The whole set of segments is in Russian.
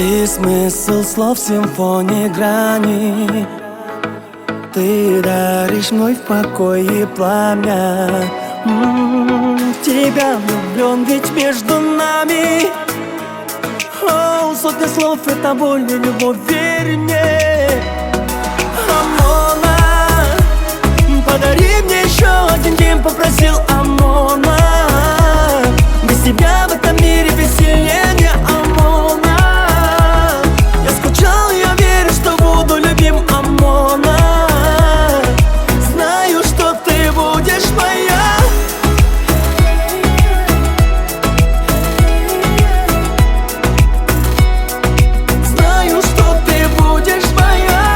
Ты смысл слов симфонии грани. Ты даришь вновь покой и пламя. В тебя влюблен, ведь между нами сотни слов — это боль и любовь, верь мне. Амона, подари мне еще один день, попросил Амона. Без тебя в этом мире веселье не Амона. Я скучал, я верю, что буду любим, Амона. Знаю, что ты будешь моя. Знаю, что ты будешь моя.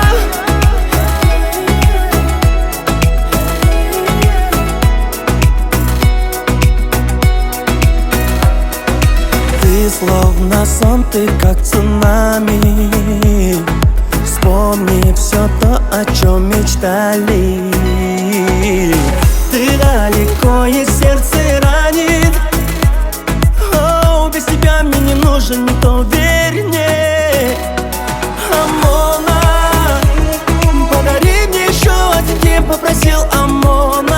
Ты словно сон, ты как цунами. Вспомни все то, о чем мечтали. Ты далеко, и сердце ранит. Без тебя мне не нужен никто, верь мне. Амона, подари мне еще один день, попросил Амона.